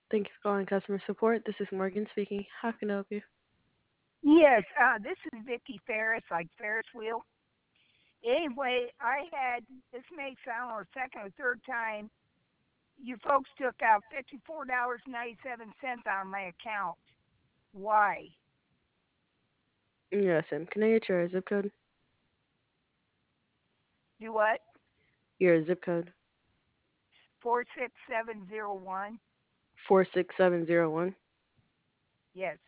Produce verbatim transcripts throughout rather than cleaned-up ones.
Thank you for calling customer support. This is Morgan speaking. How can I help you? Yes, uh, this is Vicky Ferris, like Ferris wheel. Anyway, I had this makes I don't know second or third time you folks took out fifty four dollars ninety seven cents on my account. Why? Yes, ma'am. Can I get your zip code? Do what? Your zip code. Four six seven zero one. four six seven zero one. Yes.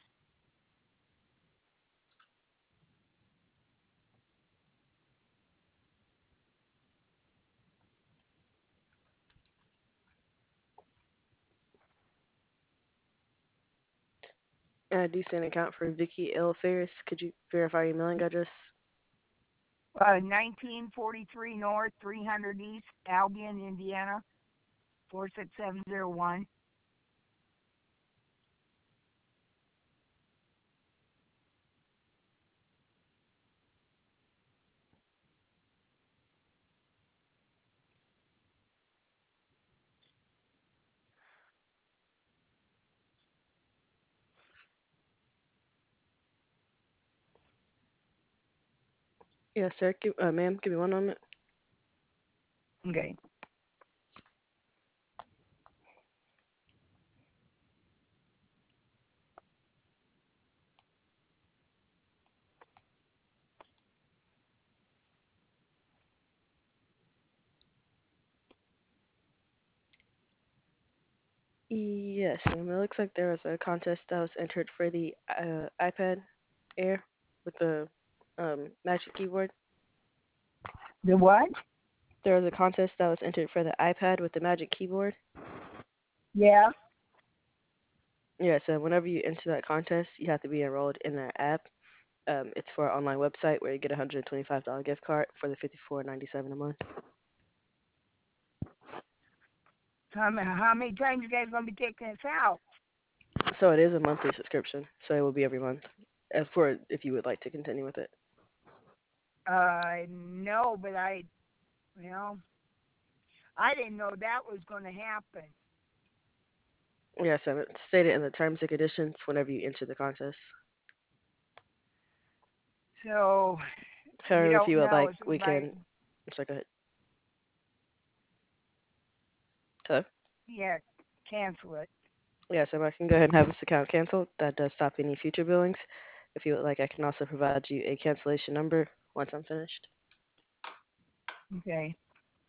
I do see an account for Vicky L. Ferris. Could you verify your mailing address? Uh, nineteen forty three North, three hundred East, Albion, Indiana, four six seven zero one. Yes, sir. Give, uh, ma'am, give me one moment. Okay. Yes, ma'am. It looks like there was a contest that was entered for the uh, iPad Air with the um, Magic Keyboard. The what? There was a contest that was entered for the iPad with the Magic Keyboard. Yeah. Yes, so whenever you enter that contest, you have to be enrolled in that app. Um, it's for an online website where you get a one hundred twenty-five dollars gift card for the fifty-four ninety-seven a month. How many, how many times you guys gonna be taking this out? So it is a monthly subscription, so it will be every month. As for if you would like to continue with it. Uh, no, but I, you know, I didn't know that was going to happen. Yes, and it's stated in the terms and conditions whenever you enter the contest. So you However, if you don't would know like, is we by can. Sorry, go ahead. Hello? yeah, cancel it. Yes, and I can go ahead and have this account canceled. That does stop any future billings. If you would like, I can also provide you a cancellation number once I'm finished. Okay.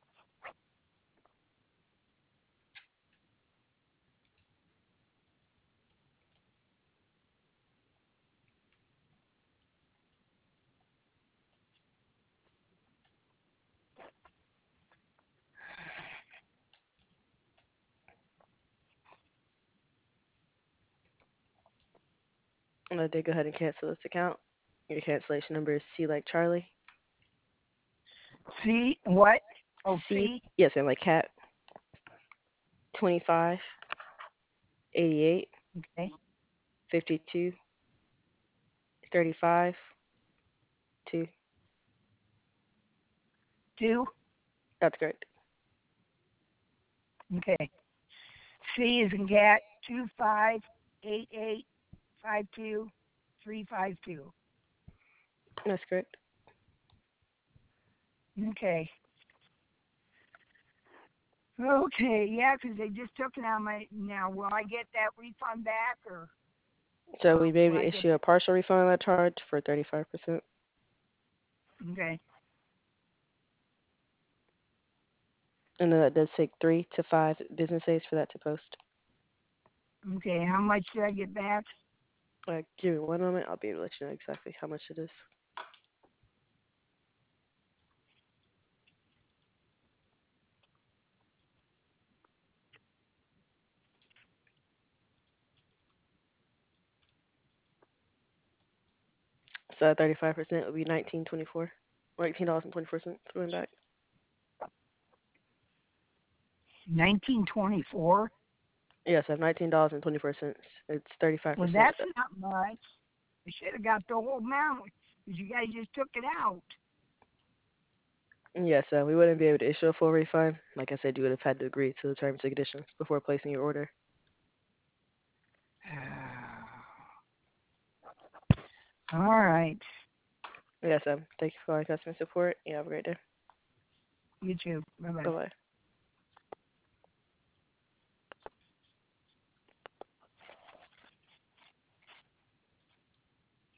And I did go ahead and cancel this account. Your cancellation number is C like Charlie. C what? Oh, C, C. yes, and like cat, twenty-five, eighty-eight, Okay. fifty-two, thirty-five, two. Two. That's correct. Okay. C is in cat. Two five eight eight five two three five two. That's correct. Okay. Okay. Yeah, 'cause they just took it out my. Now, will I get that refund back, or So or we be will able to I get? issue a partial refund on that charge for thirty-five percent. Okay. And then that does take three to five business days for that to post. Okay. How much did I get back? Uh, give me one moment. I'll be able to let you know exactly how much it is. So thirty-five percent would be nineteen twenty-four, or eighteen dollars and twenty-four cents going back. Nineteen twenty four. Yes, I have nineteen dollars and twenty-four cents. It's thirty-five Well, percent. that's not much. I should have got the whole amount because you guys just took it out. Yes, uh, we wouldn't be able to issue a full refund. Like I said, you would have had to agree to the terms and conditions before placing your order. All right. Yes, um, thank you for calling customer support. You have a great day. You too. Bye bye. Bye bye.